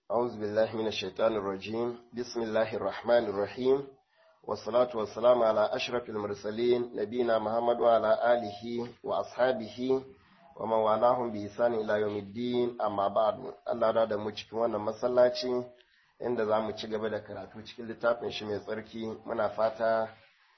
أعوذ بالله من الشيطان الرجيم بسم الله الرحمن الرحيم والصلاة والسلام على أشرف المرسلين نبينا محمد وعلى آله وأصحابه ومن والاهم بإحسان إلى يوم الدين أما بعد الله رada mu cikin wannan masallaci inda za mu ci gaba da karatu cikin littafin shi mai tsarki muna fata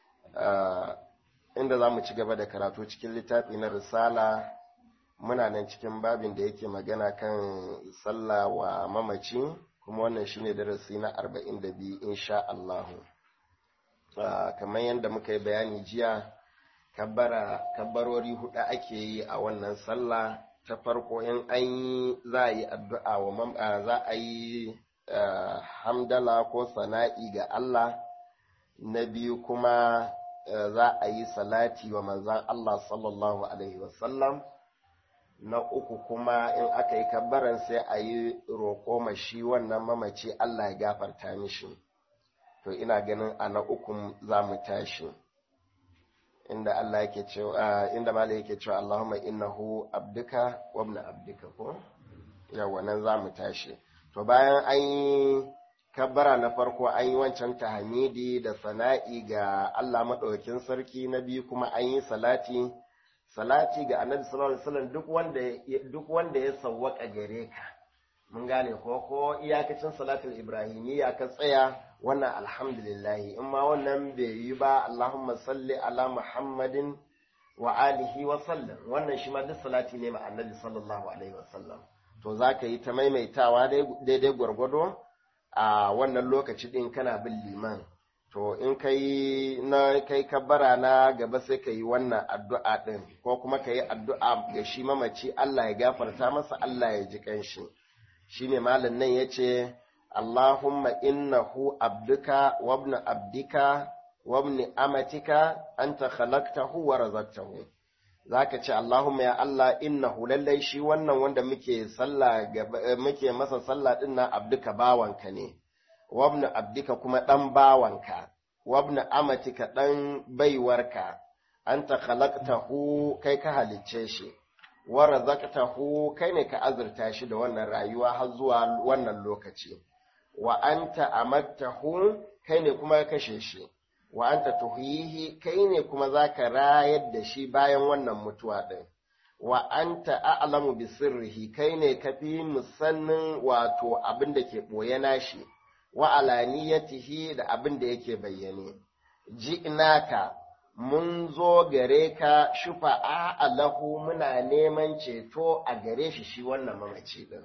inda za mu ci gaba da karatu cikin littafi na risala muna nan cikin babin da yake magana kan sallah wa mamaci kuma wannan shine darasi na 42 insha Allah. Kamar yadda muka yi bayani jiya kabbarori hudu ake yi a wannan sallah. Ta farko in an yi za a yi addu'a wa za a yi hamdala ko sana'i ga Allah. Na biyu kuma za a yi salati wa manzan Allah sallallahu alaihi wasallam. Na uku kuma in aka yi kabbaran sai a yi roƙo mashi wannan mamaci Allah ya gafarta mishi. To ina ganin a na uku za mu tashi. Inda Allah yake cewa inda malai yake cewa Allahumma innahu abduka wa ibn abdika ko yawa nan za mu tashi. To bayan an yi kabbara na farko an yi wancan tahmidi da sana'i ga Allah madaukakin sarki, na biyu kuma an yi salati ga annabi sallallahu alaihi wasallam duk wanda ya sawwaka gare ka, mun gane ko iyakacin salatul ibrahimiyya ka tsaya wannan alhamdulillah, in ma wannan bai yi ba Allahumma salli ala Muhammadin wa alihi wa sallam, wannan shi ma duk salati ne ma annabi sallallahu alaihi wasallam. To zaka yi ta maimaitawa daidai gwargwado a wannan lokaci din kana bin liman. To in kai kabbara na gaba sai ka yi wannan addu'a ɗin, ko kuma ka yi addu'a ga shi mamaci Allah ya gafarta masa, Allah ya ji ƙanshi. Shi ne malin nan ya ce, Allahumma innahu abduka wabna abdika wabni amatika anta khalaqtahu wa razaqtahu. Za ka ce, Allahumma ya Allah innahu lallai shi wannan wanda muke masa sallah ɗin na abduka bawanka ne. Wabna abdika kuma ɗan bawanka, wabna amatika ɗan baiwarka, anta khalaqtahu kai ka halicce shi, wa razaqtahu kai ne ka azurta shi da wannan rayuwa har zuwa wannan lokaci, wa anta amattahu kai ne kuma ka kashe shi, wa anta tuhyihi kai ne kuma zaka rayar da shi bayan wannan mutuwa ɗin, wa anta a'lamu bi sirrihi kai ne kafi musannin wato abin da ke ɓoye nashi. Wa alaniyatihi da abin da yake bayyane, ji'naka mun zo gare ka shufa'a alahu muna neman ceto a gare shi wannan mamaci din,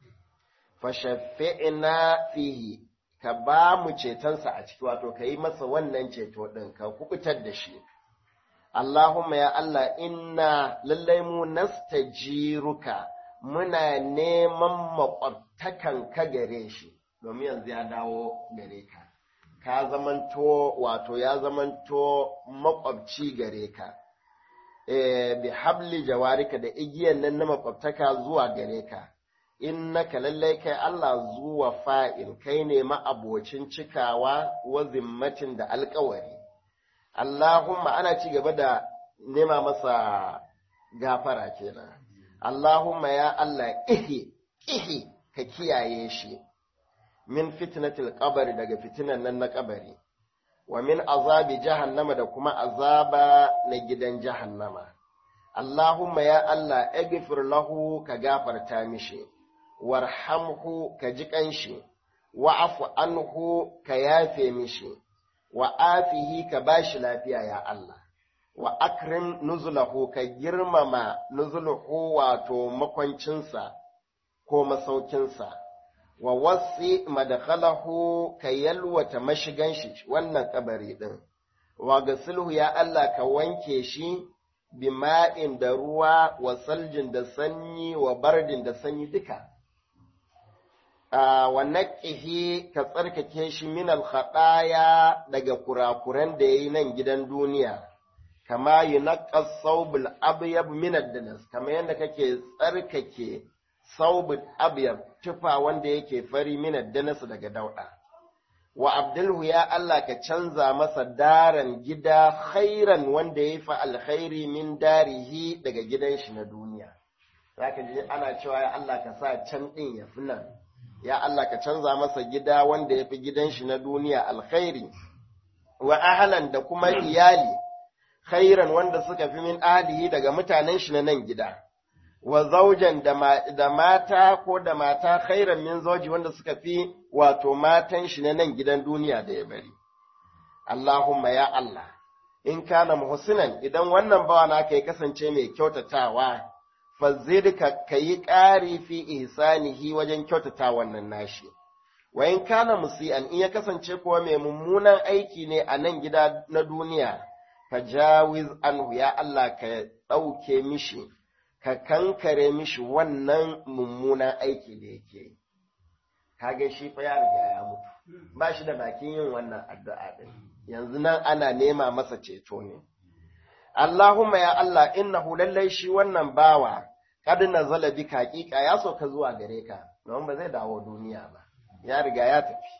fashaffi'na fihi ka ba mu cetonsa a ciki, wato ka yi masa wannan ceto din ka kubutar da shi. Allahumma ya Allah inna lallai mu nastajiruka muna neman makwabtakan ka gare shi, domin yanzu ya dawo gare ka, ka zamanto wato ya zamanto makwabci gare ka, bi habli jawarika da igiyan nan na makwabtaka zuwa gare ka, innaka lallai kai Allah zuwa fa'in kai ne ma'abocin cikawa wa zimmatin da alkawari. Allahumma ana ci gaba da nema masa gafara kenan. Allahumma ya Allah ihi ka kiyaye shi. Min fitnatil qabri daga fitinan nan na kabari, wa min azabi jahannama da kuma azaba na gidan jahannama. Allahumma ya Allah ighfir lahu ka gafarta mishi, warhamhu ka ji kanshi, wa'fu anhu ka yafe mishi, wa afihi ka bashi lafiya ya Allah, wa akrim nuzulahu ka girmama nuzuluhu wato makwancinsa ko masaukinsa. Wa wasi madakhalahu ka yalwata mashigan shi wannan kabari din, wa gasilhu ya Allah ka wanke shi bima'in da ruwa, wa saljin da sanyi, wa bardin da sanyi duka. Wa naqihi ka tsarkake shi min al-khataya daga kurakuran da yayi nan gidan duniya, kama yunaqqas sawbul abyab min ad-danas, kama yanda kake tsarkake saubin abyab tufa wanda yake fari minar danasu daga dauɗa. Wa abdulhu ya Allah ka canza masa daran gida khairan wanda ya fi alkhairi min darihi daga gidan shi na duniya. Za ka ji ana cewa ya Allah ka sa can ɗin ya fi nan, ya Allah ka canza masa gida wanda yafi gidan shi na duniya alkhairi wa ahlan da kuma iyali khairan wanda suka fi min ahlihi daga mutanen shi na nan gida wa zaujan da mata ko da mata khairan min zauji wanda suka fi wato matan shi na nan gidan duniya da ya bari Allahumma ya Allah in kana muhsinan idan wannan bawa naka ya kasance mai kyautatawa fazidka kayi ƙari fi ihsanihi wajen kyautata wannan nashi wa in kana musian in ya kasance kuwa mai mummunan aiki ne a nan gida na duniya fajawiz anhu ya Allah ka dauke mishi ka kankare mishi wannan mummunan aiki da yake kage shi fa ya riga ya mutu ba shi da bakin yin wannan addu'a din yanzu nan ana nema masa ceto ne Allahumma ya Allah innahu lallai shi wannan bawa kad nazala bika haqiqa ya soka zuwa gare ka don ba zai dawo duniya ba ya riga ya tafi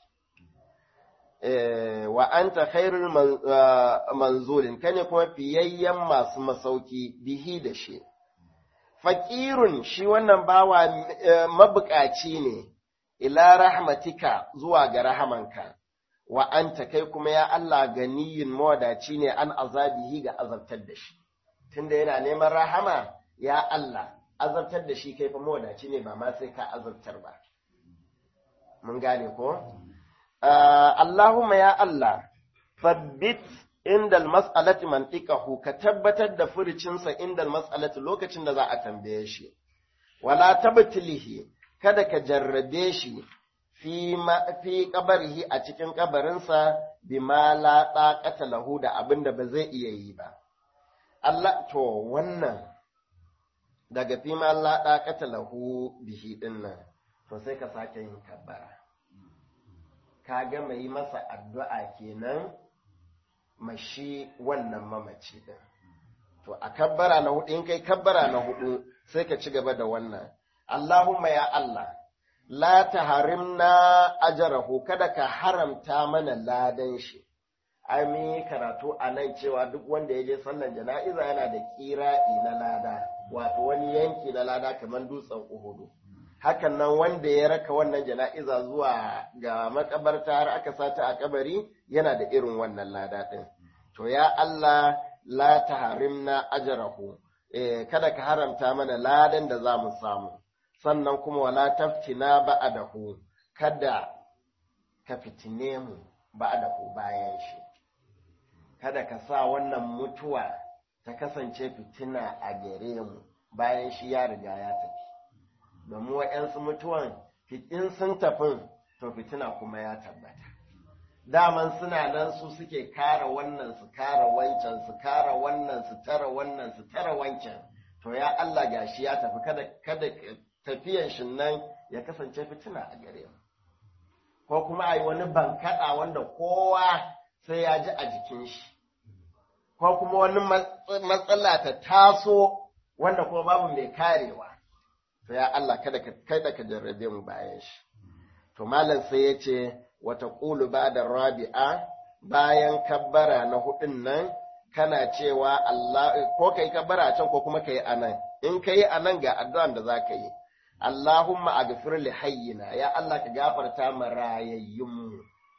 wa anta khairul manzulin kane kuma fiyayyen masu masauki bihi da shi faqirun shi wannan bawa mabukaci ne ila rahmatika zuwa ga rahamanka wa anta kai kuma ya Allah ganiyin mawadaci ne an azabihi ga azabtar da shi tunda yana neman rahama ya Allah azabtar da shi kai fa mawadaci ne ba ma sai ka azabtar ba mun gane ko Allahumma ya Allah fabbit indal mas'alati mantiqahu ka tabbatar da furucinsa indal mas'alati lokacin da za a tambaye shi wala tabtilihi kada ka jarrabe shi fi kabarihi a cikin kabarinsa bima la taqata lahu da abinda ba zai iya yi ba Allah to wannan daga fi ma la taqata lahu bihi dinnan to sai ka sake yin kabbara ka ga mai masa addu'a kenan mashi wannan mamaci din to a kabbara na hudu in kai kabbara na hudu sai ka ci gaba da wannan Allahumma ya Allah la taharimna ajrahu kada ka haramta mana ladan shi ai mun karatu a nan cewa duk wanda ya je sallan jana'iza yana da kira'i na lada wato wani yanki na lada kamar dutsen Uhudu hakan nan wanda ya raka wannan jana'iza zuwa ga makabarta har aka sata a kabari yana da irin wannan lada din to ya Allah la taharimna ajrahu kada ka haramta mana ladan da zamu samu sannan kuma wala taftina ba'dahu kada ka fitine mu ba'dahu bayan shi kada ka sa wannan mutuwa ta kasance fitina a gare mu bayan shi ya riga ya tafi domin wa'yansu mutuwan in sun tafin to fitina kuma ya tabbata daman suna nan su suke kara wannan su kara wancan su kara wannan su tara wannan su tara wancan to ya Allah gashi ya tafi kada tafiyan shi nan ya kasance fitina a gare mu ko kuma a yi wani bankaɗa wanda kowa sai ya ji a jikin shi ko kuma wani matsala ta taso wanda kuma babu mai karewa to ya Allah kada ka jarrabe mu bayan shi to malam sai ya ce wata qulu ba'da rabi'a bayan kabbara na hudun nan kana cewa Allah ko kai kabbara can ko kuma kai anan in kai anan ga addu'an da zaka yi Allahumma aghfir li hayyina ya Allah ka gafarta mu rayayyunmu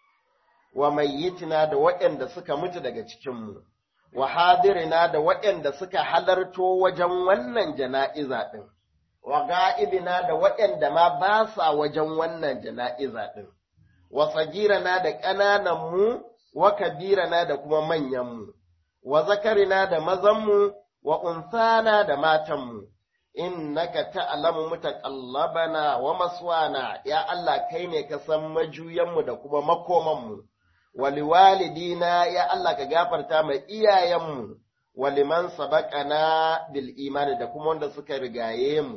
wa mayyitina da waɗanda suka mutu daga cikin mu wa hadirina da waɗanda suka halarto wajen wannan jana'iza din wa ga'ibina da waɗanda ma ba sa wajen wannan jana'iza din wa sagirana da ƙananan mu wa kabirana da kuma manyan mu wa zakarina da mazan mu wa unsana da matan mu innaka ta'lamu mutaqallabana wa maswana ya Allah kai ne ka san majuyanmu da kuma makomanmu waliwalidina ya Allah ka gafarta mai iyayenmu waliman sabaqana bil imani da kuma wanda suka rigaye mu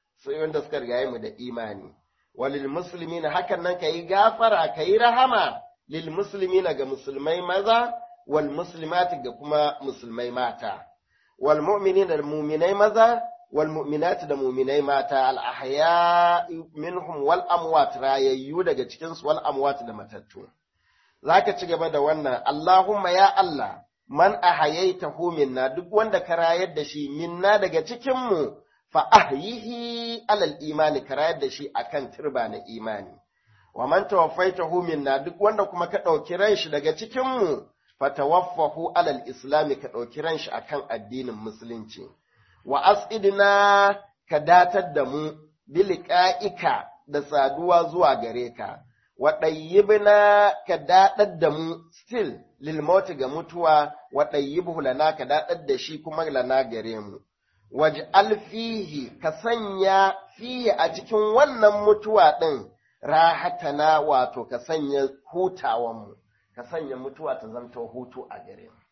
da imani walil muslimina hakan nan kai gafara kai rahama lil muslimina ga musulmai maza wal muslimati ga kuma musulmai mata wal mu'minina da mu'minai maza والمؤمنات da mu'minai mata al-ahya minhum wal amwat rayayyu daga cikin su wal amwat da matattu zaka ci gaba da wannan Allahumma ya Allah man ahayaitahu minna duk wanda ka rayar da shi minna daga cikin mu fa ahyihi alal imani ka rayar da shi akan turba na imani wa man tawaffaitahu minna duk wanda kuma ka ɗauki ran shi daga cikin mu fa tawaffahu alal islami ka ɗauki ran shi akan addinin musulunci wa as'idna ka datar da mu biliqa'ika da saduwa zuwa gare ka wa ɗayyibna ka daɗar da mu still lil mauti ga mutuwa wa ɗayyibuhu lana ka daɗar da shi kuma lana gare mu waj'al fihi ka sanya fihi a cikin wannan mutuwa ɗin rahatana wato ka sanya hutawan mu ka sanya mutuwa ta zanto hutu a gare mu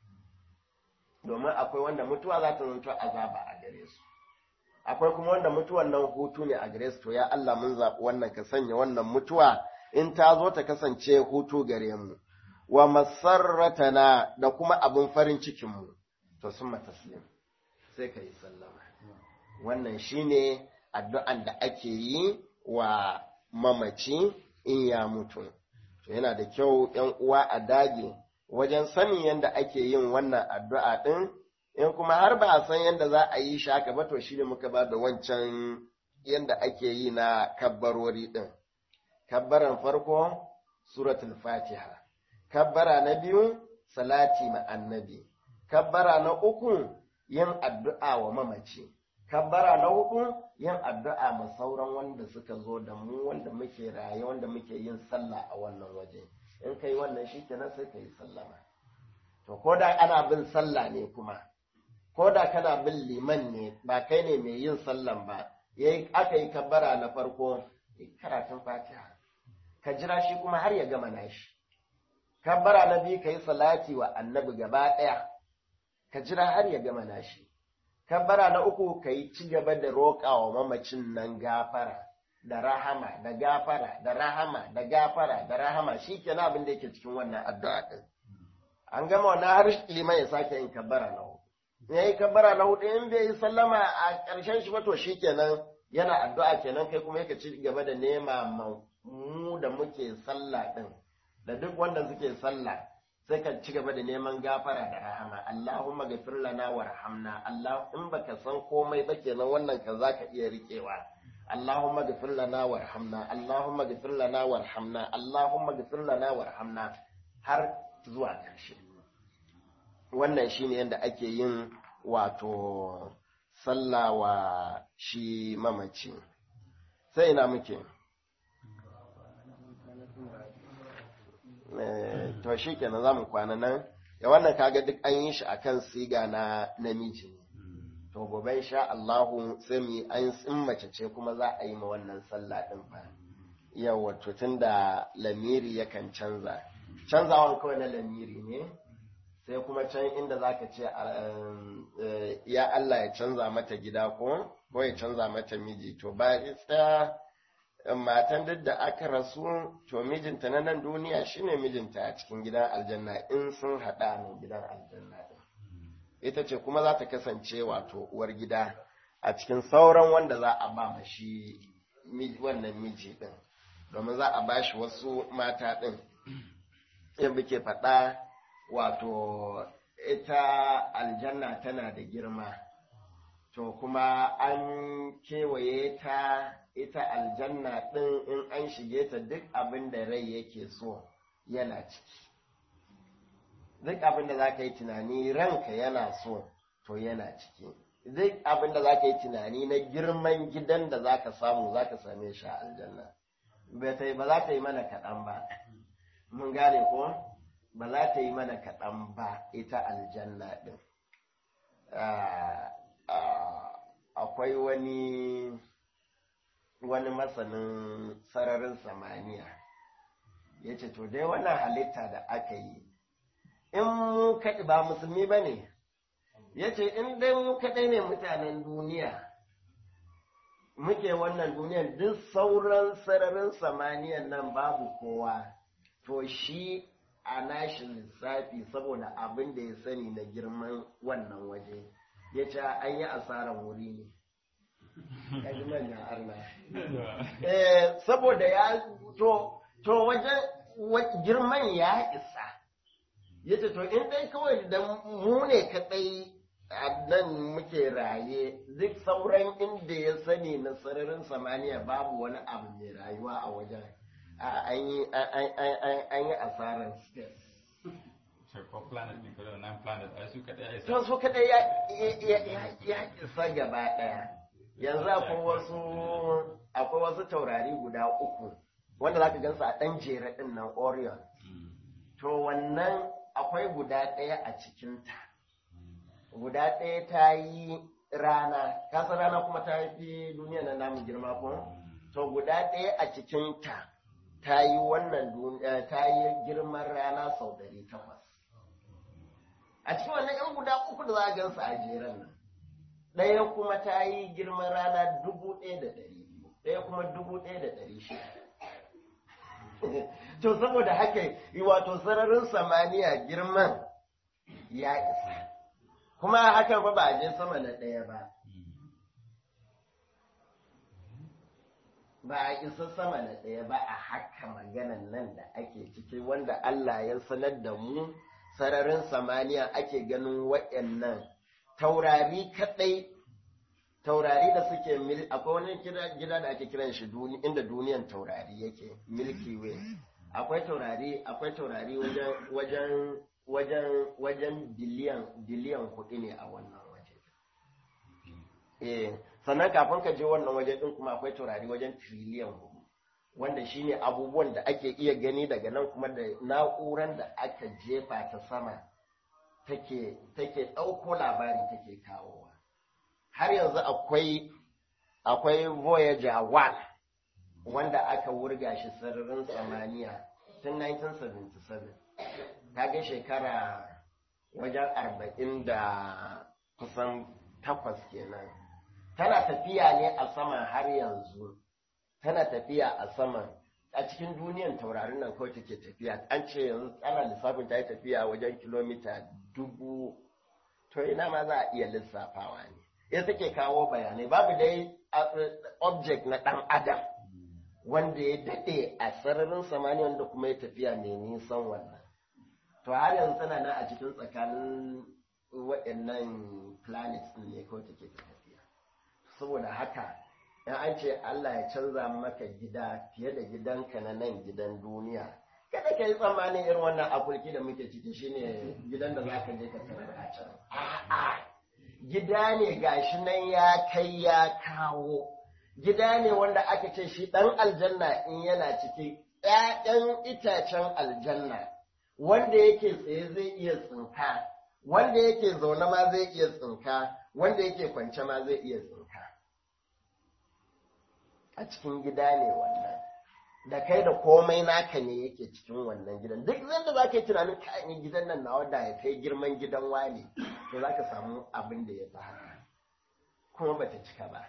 domin akwai wanda mutuwa za ta zanto azaba a gare su akwai kuma wanda mutuwan nan hutu ne a gare su to ya Allah mun zaɓi wannan ka sanya wannan mutuwa in ta zo ta kasance hutu gare mu wa masarratana da kuma abin farin cikin mu to summa taslim sai ka yi sallama wannan shine addu'an da ake yi wa mamaci in ya mutu to yana da kyau ‘yan uwa a dage wajen sanin yadda ake yin wannan addu'a ɗin in kuma har ba a san yadda za a yi shi haka ba to shi ne muka ba da wancan yadda ake yi na kabbarori ɗin kabbaran farko suratul fatiha kabbara na biyu salati ma annabi kabbara na uku yin addu'a wa mamaci kabbara na hudu yin addu'a ma sauran wanda suka zo da mu wanda muke raye wanda muke yin sallah a wannan waje in kai wannan shi kenan sai ka yi sallama to ko da ana bin sallah ne kuma ko da kana bin liman ne ba kai ne mai yin sallan ba aka yi kabbara na farko karatun fatiha ka jira shi kuma har ya gama nashi kabbara na biyu ka yi salati wa annabi gaba ɗaya ka jira har ya gama nashi kabbara na uku ka yi ci gaba da roƙa wa mamacin nan gafara da rahama da gafara da rahama da gafara da rahama shi kenan abin da yake cikin wannan addu'a ɗin an gama wannan har liman ya sake yin kabbara na hudu ya yi kabbara na hudu in bai yi sallama a ƙarshen shi ba to shi kenan yana addu'a kenan kai kuma yake ci gaba da nema mu da muke sallah ɗin da duk wanda suke sallah sai ka ci gaba da neman gafara da rahama Allahumma ghafir lana warhamna Allah in baka san komai ba kenan wannan ka zaka iya rikewa Allahumma ghafir lana warhamna Allahumma ghafir lana warhamna Allahumma ghafir lana warhamna har zuwa ƙarshe wannan shine yadda ake yin wato sallah wa shi mamaci sai ina muke to shi kenan za mu kwana nan da wannan kaga duk an yi shi akan siga na namiji to gobe insha Allahu sai mu an in mace ce kuma za a yi ma wannan sallah din fa yawa to tunda lamiri yakan canzawan kawai na lamiri ne sai kuma can inda zaka ce ya Allah ya canza mata gida ko ya canza mata miji to ba ita matan duk da aka rasu to mijinta na nan duniya shine mijinta a cikin gidan aljanna in sun haɗa nan gidan aljanna ita ce kuma za ta kasance wato uwar gida a cikin sauran wanda za a ba shi wannan miji din domin za a ba shi wasu mata din in muke faɗa wato ita aljanna tana da girma to kuma an kewaye ta ita aljanna ɗin in an shige ta duk abin da rai yake so yana ciki duk abin da za ka yi tunani ranka yana so to yana ciki duk abin da za ka yi tunani na girman gidan da za ka samu za ka same shi a aljanna ba za ta yi mana kaɗan ba mun gane ko ba za ta yi mana kaɗan ba ita aljanna ɗin akwai wani masanin sararin samaniya ya ce to dai wannan halitta da aka yi in mu kaɗi ba musulmi ba ne ya ce in dai mu kaɗai ne mutanen duniya muke wannan duniyar duk sauran sararin samaniyan nan babu kowa to shi a nashi lissafi saboda abin da ya sani na girman wannan waje ya ce an yi asarar wuri ne kaji manyan arna saboda ya to wajen girman ya isa ya ce to in dai kawai da mu ne kaɗai nan muke raye duk sauran inda ya sani na sararin samaniya babu wani abu mai rayuwa a wajen an yi asarar space. Ko planet ne ko nan planet ai su kadai ai to su kadai ya isa gaba daya. Yanzu akwai wasu taurari guda uku wanda zaka gansu a dan jere din nan Orion. To wannan akwai guda daya a cikin ta. Guda daya ta yi rana, kasa rana kuma ta fi duniya na namu girma ko? To guda daya a cikin ta yi wannan duniya ta yi girman rana sau 800. A cikin wannan ‘yan guda uku da za a gansu a jeren nan, ɗaya kuma ta yi girman rana 1,200, ɗaya kuma 1,600. To, saboda haka, wato sararin samaniya girman ya isa, kuma hakan ba a je sama na ɗaya ba. Ba a isa sama na ɗaya ba a haka maganan nan da ake ciki wanda Allah ya sanar da mu. Sararin samaniya ake ganin waɗannan taurari kaɗai, taurari da suke akwai wani gida da ake kiran shi inda duniyan taurari yake, Milky Way. Akwai taurari wajen biliyan kuɗi ne a wannan waje. Sannan kafin ka je wannan waje ɗin kuma akwai taurari wajen triliyan hudu. Wanda shine abubuwan da ake iya gani daga nan kuma da na'uran da aka jefa ta sama take ɗauko labari take kawowa. Har yanzu akwai Voyager 1 wanda aka wurga shi sararin samaniya tun 1977. Ta ga shekara wajen 40 da kusan 8 kenan. Tana tafiya ne a sama har yanzu. Tana tafiya a sama a cikin duniyan taurarin nan kawai take tafiya. An ce yanzu ana lissafin ta yi tafiya wajen kilomita 1000. To ina ma za a iya lissafawa ne. Ya take kawo bayanai babu dai object na ɗan adam wanda ya daɗe a sararin samaniya wanda kuma ya tafiya mai nisan wannan. To har yanzu tana nan a cikin tsakanin waɗannan planets ne kawai take tafiya. Saboda haka in an ce Allah ya canza maka gida fiye da gidanka na nan gidan duniya, kada ka yi tsammanin irin wannan afulki da muke ciki shine gidan da za ka je ka tarar a can. A'a, gida ne gashi nan ya kai ya kawo, gida ne wanda aka ce shi ɗan aljanna in yana ciki ‘ya'yan itacen aljanna, wanda yake tsaye zai iya tsinka, wanda yake zaune ma zai iya tsinka, wanda yake kwance ma zai iya tsinka. A cikin gida ne wannan, da kai da komai naka ne yake cikin wannan gidan. Duk zanda za ka yi tunanin kayan gidan nan nawa da ya kai girman gidan wani, to za ka samu abin da ya fi haka, kuma ba ta cika ba.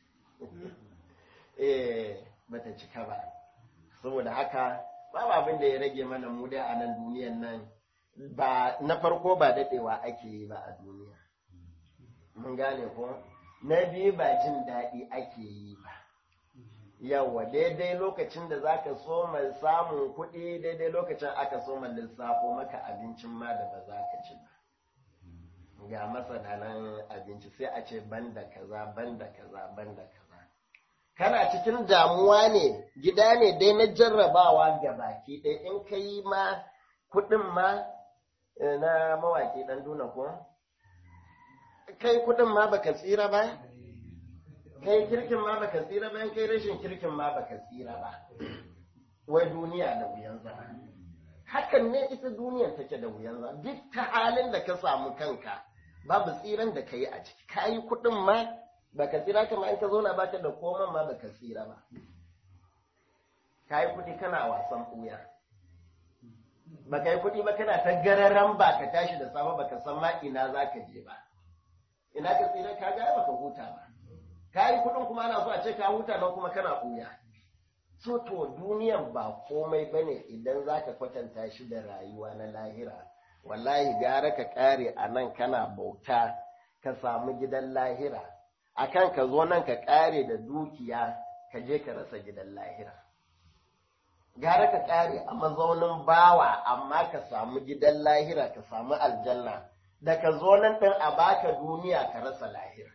Ba ta cika ba. Saboda haka, babu abin da ya rage mana mu dai a nan duniyan nan, ba na farko ba daɗewa ake yi ba a duniya. Mun gane ko? Na biyu ba jin daɗi ake yi ba. Yawa daidai lokacin da za ka so mai samun kuɗi daidai lokacin aka so mai lissafo maka abincin ma da ba za ka ci ba. Ga masananan abinci sai a ce banda kaza banda kaza banda kaza. Kana cikin damuwa ne, gida ne dai na jarrabawa ga baki ɗaya in ka yi ma kuɗin ma na mawaƙi ɗan duna ko? Kai kuɗin ma baka tsira ba? Kai kirkin ma baka tsira ba, kai rashin kirkin ma baka tsira ba. Wai duniya da wuyan zama. Hakan ne ita duniyar take da wuyan zama. Duk ta halin da ka samu kanka, babu tsiran da ka yi a ciki. Ka yi kuɗin ma baka tsira, kama in ka zauna baka da koman ma baka tsira ba. Ka yi kuɗi kana wasan ɓuya. Baka yi kuɗi ba kana ta gararan ba ka tashi da safe baka san ma ina za ka je ba. Ina ka tsira ka ga baka huta ba. Ka yi kuɗin kuma ana so a ce ka huta nan kuma kana ɓuya. So to duniyan ba komai ba ne idan za ka kwatanta shi da rayuwa na lahira. Wallahi gara ka ƙare a nan kana bauta ka samu gidan lahira. Akan ka zo nan ka ƙare da dukiya ka je ka rasa gidan lahira. Gara ka ƙare a mazaunin bawa amma ka samu gidan lahira ka samu aljanna da ka zo nan ɗin a baka duniya ka rasa lahira.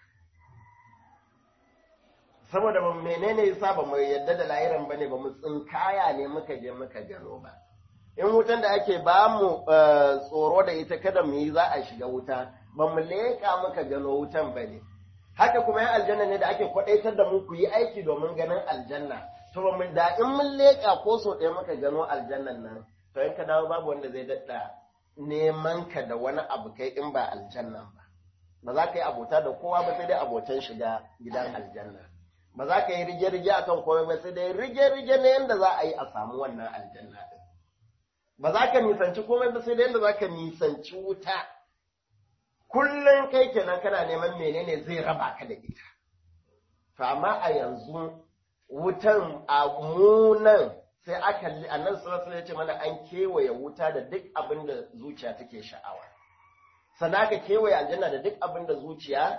Saboda ba menene yasa ba mu yadda da lahiran ba ne, ba mu tsinkaya ne muka je muka gano ba. In wutan da ake ba mu tsoro da ita kada mu yi za a shiga wuta, ba mu leƙa muka gano wutan ba ne. Haka kuma yan aljanna ne da ake kwaɗaitar da mu ku yi aiki domin ganin aljanna. To ba mu da in mun leƙa ko so ɗaya muka gano aljannan nan, to in ka dawo babu wanda zai daɗa neman ka da wani abu kai in ba aljannan ba. Ba za ka yi abota da kowa ba sai dai abotan shiga gidan aljanna. Ba za ka yi rige-rige a kan komai ba sai dai rige-rige na yadda za a yi a samu wannan aljanna ɗin. Ba za ka nisanci komai ba sai dai yadda za ka nisanci wuta. Kullum kai kenan kana neman menene zai raba ka da ita. To amma a yanzu wutan a munan sai aka annan sallallahu alaihi ya ce mana an kewaye wuta da duk abin da zuciya take sha'awa. Sannan aka kewaye aljanna da duk abin da zuciya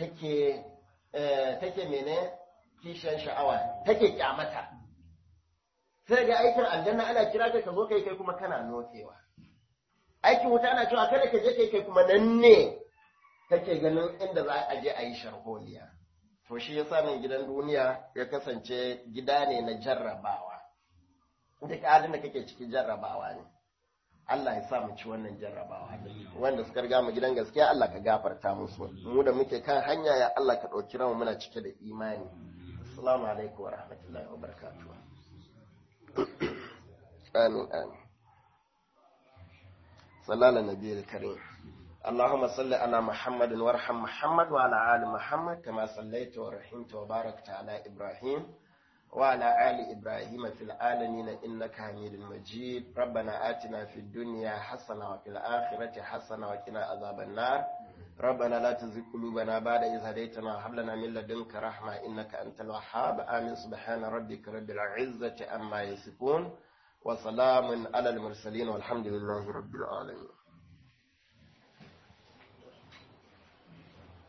take mene kishiyar sha'awa take kyamata. Sai ga aikin aljanna ana kira ka zo kai kuma kana nokewa. Aikin wuta ana cewa kada ka je kai kuma nan ne kake ganin inda za a je a yi sharholiya. To shi yasa nan gidan duniya ya kasance gida ne na jarrabawa. Duk halin da kake cikin jarrabawa ne. Allah ya sa mu ci wannan jarrabawa. Wanda suka riga mu gidan gaskiya Allah ka gafarta musu. Mu da muke kan hanya ya Allah ka ɗauki ranmu muna cike da imani. Assalamu alaikum wa rahmatullahi wa barakatuh. Amin amin. Sallallahu nabiyil karim. اللهم صل على محمد وارحم محمد وعلى آل محمد كما صليت ورحمت وباركت على إبراهيم وعلى آل إبراهيم في العالمين إنك حميد مجيد. ربنا آتنا في الدنيا حسنة وفي الآخرة حسنة وقنا عذاب النار. ربنا لا تزغ قلوبنا بعد إذ هديتنا وهب لنا من لدنك رحمة إنك أنت الوهاب. آمين. سبحان ربك رب العزة عما يصفون وسلام على المرسلين والحمد لله رب العالمين.